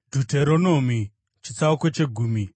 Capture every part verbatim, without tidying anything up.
Dhuteronomi chitsauko chegumi.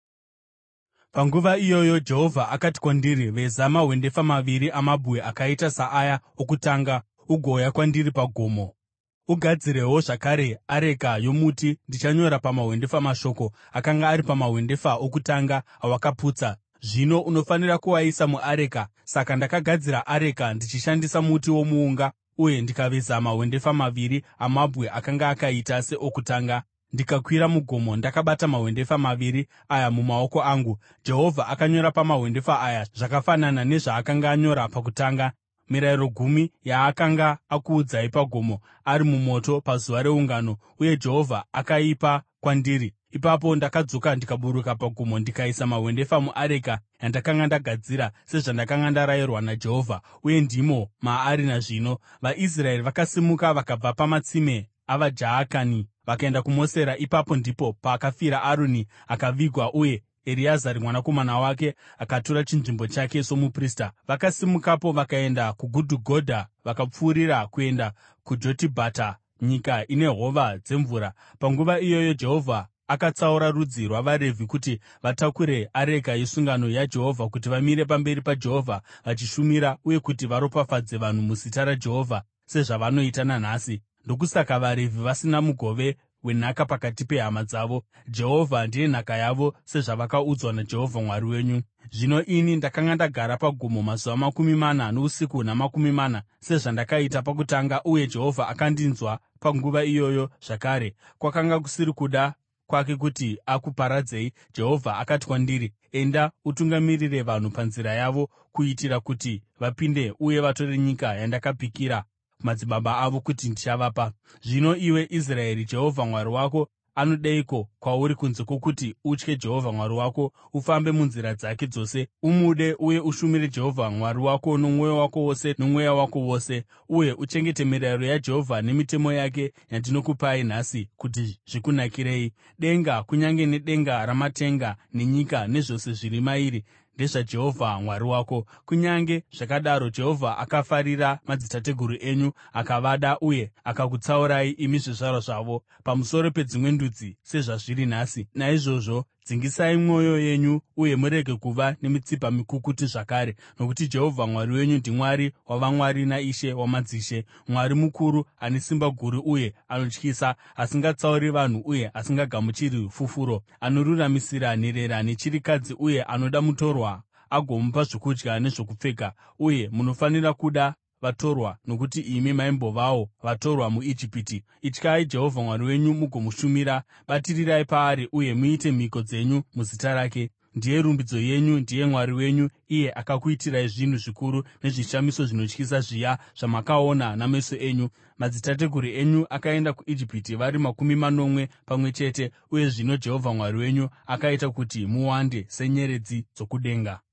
Panguva iyoyo Jehovha akati kwandiri, “Veza mahwendefa maviri amabwe akaita saaya okutanga ugouya kwandiri pagomo. Ugadzirewo zvakare areka yomuti. Ndichanyora pamahwendefa mashoko akanga ari pamahwendefa okutanga awakaputsa. Zvino unofanira kuaisa muareka.” Saka ndakagadzira areka ndichishandisa muti womuunga uye ndikaveza mahwendefa maviri amabwe akanga akaita seokutanga. Ndikakwira mugomo ndakabata mahwendefa maviri aya mumaoko angu. Jehovha akanyora pamahwendefa aya zvakafanana nezvaakanga anyora pakutanga, mirayiro gumi yaakanga akuudzai pagomo ari mumoto pazuva reungano, uye Jehovha akaipa kwandiri. Ipapo ndakadzoka ndikaburuka pagomo ndikaisa mahwendefa muareka yandakanga ndagadzira, sezvandakanga ndarayirwa naJehovha, uye ndimo maari nazvino. VaIsraeri vakasimuka vakabva pamatsime avaJaakani vakaenda kuMosera. Ipapo ndipo pakafira Aroni akavigwa, uye Ereazari mwanakomana wake akatora chinzvimbo chake somuprista. Vakasimukapo vakaenda kuGudhugodha vakapfuurira kuenda kuJotibhata, nyika ine hova dzemvura. Panguva iyoyo Jehovha akatsaura rudzi rwavaRevhi kuti vatakure areka yesungano yaJehovha, kuti vamire pamberi paJehovha vachishumira, uye kuti varopafadze vanhu muzita raJehovha sezvavanoita nanhasi. Ndokusaka vaRevhi vasina mugove wenhaka pakati pehama dzavo. Jehovha ndiye nhaka yavo, sezvavakaudzwa naJehovha Mwari wenyu. Zvino ini ndakanga ndagara pagomo mazuva makumi mana nousiku huna makumi mana, sezvandakaita pakutanga, uye Jehovha akandinzwa panguva iyoyo zvakare. Kwakanga kusiri kuda kwake kuti akuparadzei. Jehovha akati kwandiri, “Enda utungamirire vanhu panzira yavo, kuitira kuti vapinde uye vatore nyika yandakapikira madzibaba avo kuti ndichavapa.” Zvino iwe Israeri, Jehovha Mwari wako anodeiko kwauri kunze kwokuti utye Jehovha Mwari wako, ufambe munzira dzake dzose, umude uye ushumire Jehovha Mwari wako nomwoyo wako wose nomweya wako wose, uye uchengete mirayiro yaJehovha nemitemo yake yandinokupai nhasi kuti zvikunakirei? Denga, kunyange nedenga ramatenga, nenyika nezvose zviri mairi ndezvaJehovha Mwari wako. Kunyange zvakadaro Jehovha akafarira madzitateguru enyu, akavada uye akakutsaurai imi zvizvarwa zvavo pamusoro pedzimwe ndudzi sezvazviri nhasi. Naizvozvo dzingisai mwoyo yenyu uye murege kuva nemitsipa mikukutu zvakare, nokuti Jehovha Mwari wenyu ndiMwari wavamwari naIshe wamadzishe, Mwari mukuru, ane simba guru uye anotyisa, asingatsauri vanhu uye asingagamuchiri fufuro, anoruramisira nherera nechirikadzi, uye anoda mutorwa agomupa zvokudya nezvokupfeka. Uye munofanira kuda vatorwa, nokuti imi maimbovawo vatorwa muIjipiti. Ityai Jehovha Mwari wenyu mugomushumira. Batirirai paari uye muite mhiko dzenyu muzita rake. Ndiye rumbidzo yenyu, ndiye Mwari wenyu, iye akakuitirai zvinhu zvikuru nezvishamiso zvinotyisa zviya zvamakaona nameso enyu. Madzitateguru enyu akaenda kuIjipiti vari makumi manomwe pamwe chete, uye zvino Jehovha Mwari wenyu akaita kuti muwande senyeredzi dzokudenga.